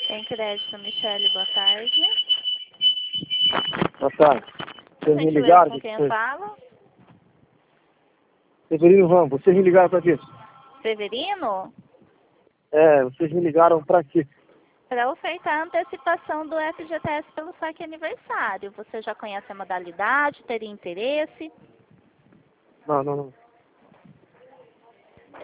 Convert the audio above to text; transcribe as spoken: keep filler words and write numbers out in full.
Tem crédito, Michele, boa tarde. Boa tarde. Vocês me ligaram? Com quem eu Vocês... falo? Severino Ramos, vocês me ligaram para quê? Severino? É, vocês me ligaram para quê? Para ofertar a antecipação do F G T S pelo saque aniversário. Você já conhece a modalidade? Teria interesse? Não, não, não.